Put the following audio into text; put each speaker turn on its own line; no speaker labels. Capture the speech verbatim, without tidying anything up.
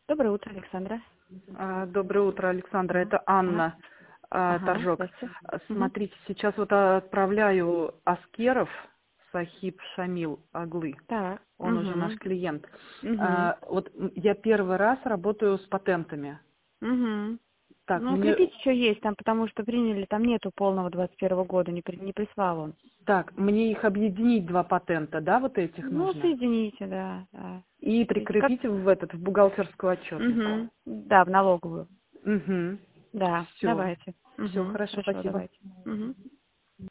Доброе утро, Александра.
А, Доброе утро, Александра. Это Анна а,
Ага,
Торжок.
здрасте.
А,
Мгм.
Смотрите, сейчас вот отправляю Аскеров Сахиб Шамил Аглы.
Так.
Он уже наш
Угу.
клиент.
Угу.
А, Вот м, я первый раз работаю с патентами.
Угу.
Так,
Ну,
мне,
укрепите, что есть там, потому что приняли, там нету полного двадцать первого года, не, при- не прислал он.
так, мне их объединить, два патента, да, вот этих
Ну,
нужно?
соедините, да, да.
И
Смотрите, как...
прикрепить в этот, в бухгалтерскую отчетность.
Угу. Да, в налоговую.
Угу.
Да,
Все.
давайте.
Все,
Угу.
хорошо,
Хорошо,
спасибо.
давайте. Угу.